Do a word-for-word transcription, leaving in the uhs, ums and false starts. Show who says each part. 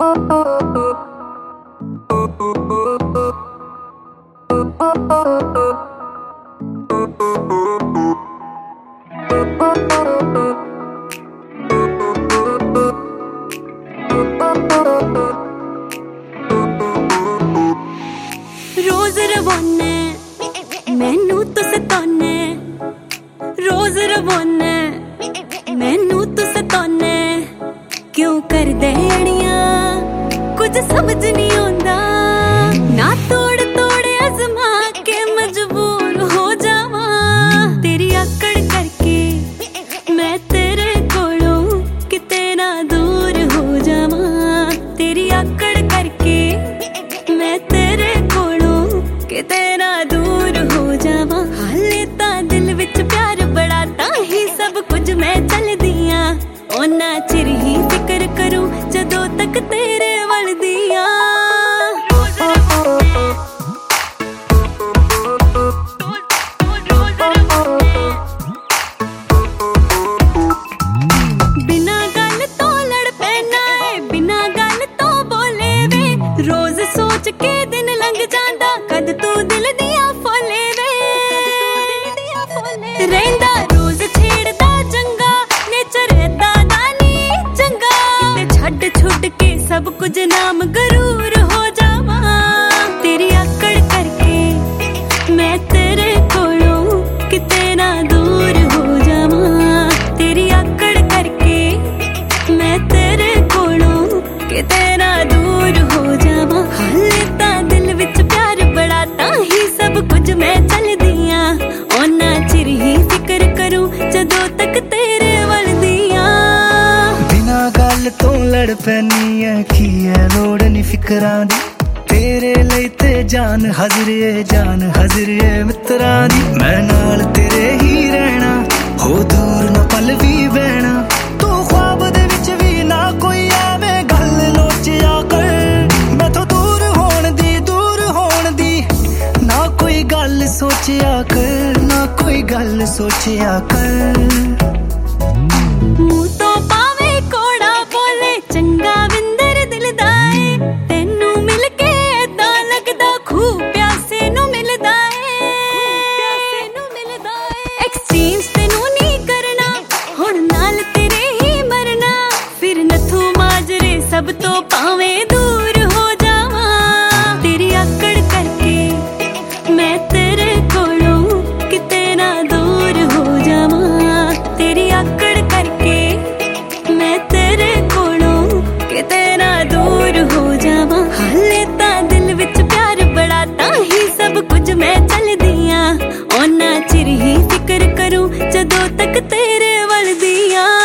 Speaker 1: रोज रवाने मैनू तो सताने, रोज रवाने मैनू तो सताने, क्यों कर दे अड़ियां कुछ समझ नहीं आंदा, ना तोड़ तोड़ अजमा के मजबूर हो जावा, तेरी आकड़ करके मैं तेरे कोलों किते ना दूर हो जावा, तेरी आकड़ करके मैं तेरे कोलों किते ना दूर हो जावा। हाले तां दिल विच प्यार बड़ा, तां ही सब कुछ मैं चलदियां, ओना चिर ही फिक्र करूं जदों तक तेरे वल दियां। बिना गल तो लड़ पैना है, बिना गल तो बोले वे, रोज सोच के दिन लंघ जांदा, कद तू दिल दिया फोले वे, रहिंदा रोज छेड़दा चंगा, नेचर ऐदा दा नी चंगा, ते छड्ड छुड के सब कुछ नाम गरूर हो जावा, तेरी आकड़ करके मैं तेरे कोलों किते ना दूर हो जावा, तेरी आकड़ करके मैं तेरे कोलों किते ना दूर हो जावा। हाले तां दिल विच प्यार बड़ा, तां ही सब कुछ मैं चलदियां, ओना चिर ही फिक्र करूं जदों तक तेरे वल दियां।
Speaker 2: बिना गल तो लड़ पैनी है, की है लोड़ नी फिकरां दी, तेरे लई ते जान हाजिर है, जान हाजिर है मित्रां दी, मैं नाल तेरे ही रहना, हो दूर ना पल भी बहना, तू ख्वाब दे विच भी ना कोई आवे गल लोचिया कर, मैथों दूर होण दी दूर होण दी ना कोई गल सोचिया कर, ना कोई गल सोचिया कर।
Speaker 1: मुंह तो पावे कोड़ा बोले चंगा विंदर दिल दा ऐ, तैनू मिल के ऐदां लगदा खूब प्यासे नू मिलदा ऐ, प्यासे नू मिलदा ऐ, एक्सचेंज तैनू नहीं करना, हुण नाल तेरे ही मरना, फिर नथू माजरे सब तो पावे दूर हो जावा, तेरी आकड़ करके मैं तेरे कोलों किते ना दूर हो जावा, तेरी आकड़ करके मैं तेरे कोलों किते ना दूर हो जावा। हाले तां दिल विच प्यार बड़ा, तां ही सब कुछ मैं चलदियां, ओना चिर ही फिक्र करूं जदों तक तेरे वल दियां।